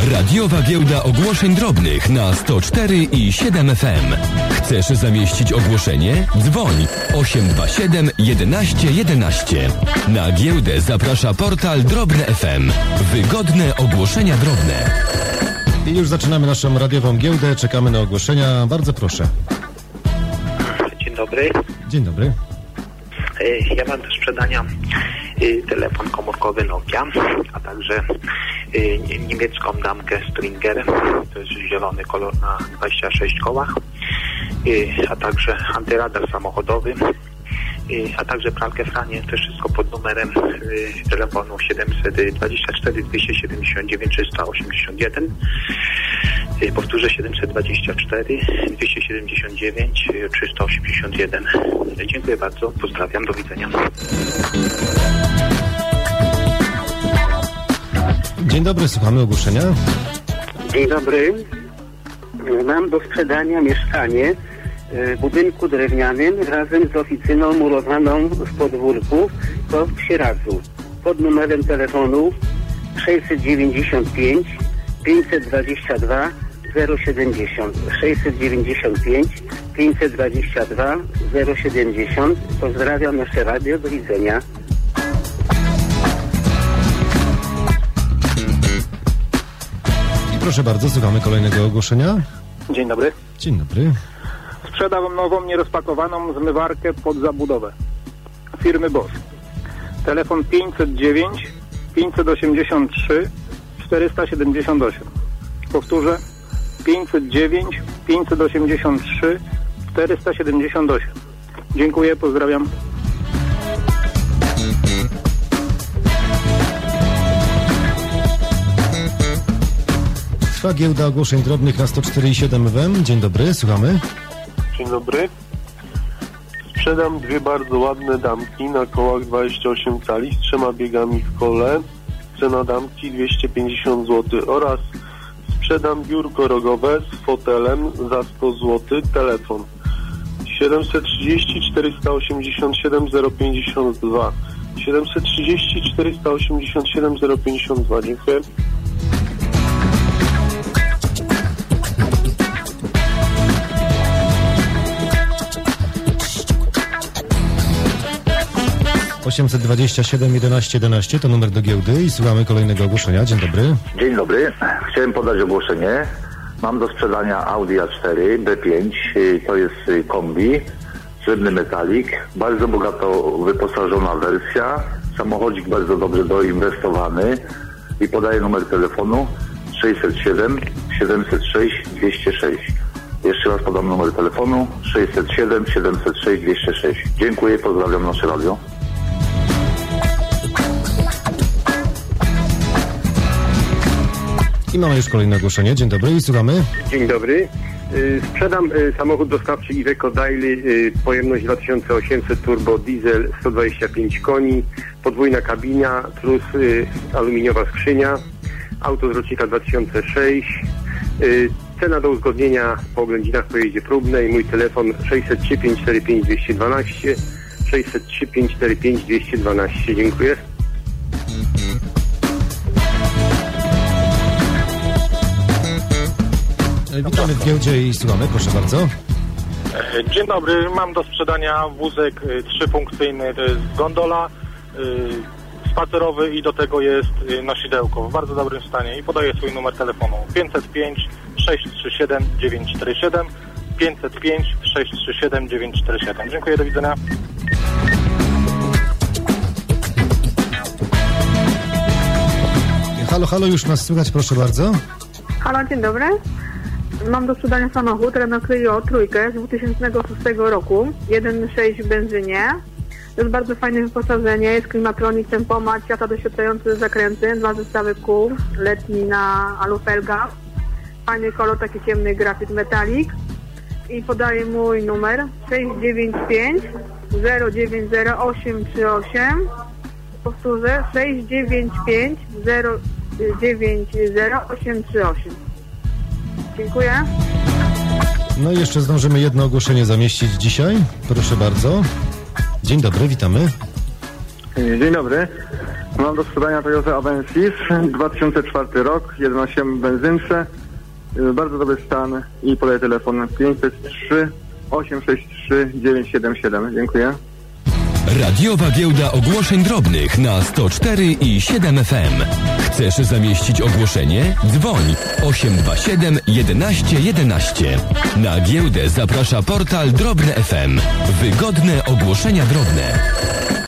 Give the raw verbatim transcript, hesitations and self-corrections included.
Radiowa Giełda Ogłoszeń Drobnych na sto cztery i siedem F M. Chcesz zamieścić ogłoszenie? Dzwoń osiem dwa siedem jedenaście jedenaście. Na giełdę zaprasza portal Drobne F M. Wygodne ogłoszenia drobne. I już zaczynamy naszą radiową giełdę. Czekamy na ogłoszenia. Bardzo proszę. Dzień dobry. Dzień dobry. Ja mam do sprzedania telefon komórkowy Nokia, a także niemiecką damkę Stringer. To jest zielony kolor na dwudziestu sześciu kołach, a także antyradar samochodowy, a także pralkę Franię. To wszystko pod numerem telefonu siedemset dwadzieścia cztery dwieście siedemdziesiąt dziewięć trzysta osiemdziesiąt jeden. Powtórzę, siedemset dwadzieścia cztery dwieście siedemdziesiąt dziewięć trzysta osiemdziesiąt jeden. Dziękuję bardzo, pozdrawiam, do widzenia. Dzień dobry, słuchamy ogłoszenia. Dzień dobry. Mam do sprzedania mieszkanie w budynku drewnianym razem z oficyną murowaną w podwórku, to w Sieradzu. Pod numerem telefonu sześćset dziewięćdziesiąt pięć pięćset dwadzieścia dwa zero siedemdziesiąt. sześćset dziewięćdziesiąt pięć pięćset dwadzieścia dwa zero siedemdziesiąt. Pozdrawiam nasze radio, do widzenia. I proszę bardzo, słuchamy kolejnego ogłoszenia. Dzień dobry. Dzień dobry. Sprzedam nową, nierozpakowaną zmywarkę pod zabudowę firmy Bosch. Telefon pięćset dziewięć pięćset osiemdziesiąt trzy czterysta siedemdziesiąt osiem. Powtórzę, pięćset dziewięć pięćset osiemdziesiąt trzy czterysta siedemdziesiąt osiem. Dziękuję, pozdrawiam. Trwa giełda ogłoszeń drobnych na sto cztery i siedem F M. Dzień dobry, słuchamy. Dzień dobry. Sprzedam dwie bardzo ładne damki na kołach dwadzieścia osiem cali z trzema biegami w kole. Cena damki dwieście pięćdziesiąt złotych oraz sprzedam biurko rogowe z fotelem za sto złotych. Telefon siedemset trzydzieści czterysta osiemdziesiąt siedem zero pięćdziesiąt dwa. siedemset trzydzieści czterysta osiemdziesiąt siedem zero pięćdziesiąt dwa. Dziękuję. osiemset dwadzieścia siedem jedenaście jedenaście to numer do giełdy i słuchamy kolejnego ogłoszenia. Dzień dobry. Dzień dobry. Chciałem podać ogłoszenie. Mam do sprzedania Audi A cztery B pięć. To jest kombi, srebrny metalik. Bardzo bogato wyposażona wersja. Samochodzik bardzo dobrze doinwestowany. I podaję numer telefonu sześćset siedem siedemset sześć dwieście sześć. Jeszcze raz podam numer telefonu sześćset siedem siedemset sześć dwieście sześć. Dziękuję, pozdrawiam nasze radio. I mamy już kolejne ogłoszenie. Dzień dobry i słuchamy. Dzień dobry. Sprzedam samochód dostawczy Iveco Daily, pojemność dwa tysiące osiemset, turbo diesel, sto dwadzieścia pięć koni, podwójna kabina plus aluminiowa skrzynia, auto z rocznika dwa tysiące szósty. Cena do uzgodnienia po oględzinach po jeździe próbnej. Mój telefon sześćset trzy pięćset czterdzieści pięć dwieście dwanaście, sześćset trzy pięćset czterdzieści pięć dwieście dwanaście. Dziękuję. Witamy w giełdzie i słuchamy, proszę bardzo. Dzień dobry, mam do sprzedania wózek trzyfunkcyjny, to jest gondola, yy, spacerowy i do tego jest nosidełko w bardzo dobrym stanie i podaję swój numer telefonu pięćset pięć sześć trzy siedem dziewięć cztery siedem, pięćset pięć sześć trzy siedem dziewięć cztery siedem. Dziękuję, do widzenia. Halo, halo, już nas słychać, proszę bardzo. Halo, dzień dobry. Mam do sprzedania samochód Renault Clio trójkę z dwa tysiące szóstego roku, jeden przecinek sześć w benzynie. To jest bardzo fajne wyposażenie, jest klimatronik, tempomat, światła doświetlające zakręty, dwa zestawy kół, letni na alufelgach, fajny kolor, taki ciemny grafit metalik i podaję mój numer sześć dziewięć pięć zero dziewięć zero osiem trzy osiem. Powtórzę, sześć dziewięć pięć zero dziewięć zero osiem trzy osiem. Dziękuję. No i jeszcze zdążymy jedno ogłoszenie zamieścić dzisiaj. Proszę bardzo. Dzień dobry, witamy. Dzień dobry. Mam do sprzedania Toyota Avensis, dwa tysiące czwarty rok, jeden przecinek osiem benzynce, bardzo dobry stan i podaję telefon pięćset trzy osiem sześć trzy dziewięć siedem siedem. Dziękuję. Radiowa Giełda Ogłoszeń Drobnych na sto cztery i siedem F M. Chcesz zamieścić ogłoszenie? Dzwoń osiem dwa siedem jedenaście jedenaście. Na giełdę zaprasza portal Drobne F M. Wygodne ogłoszenia drobne.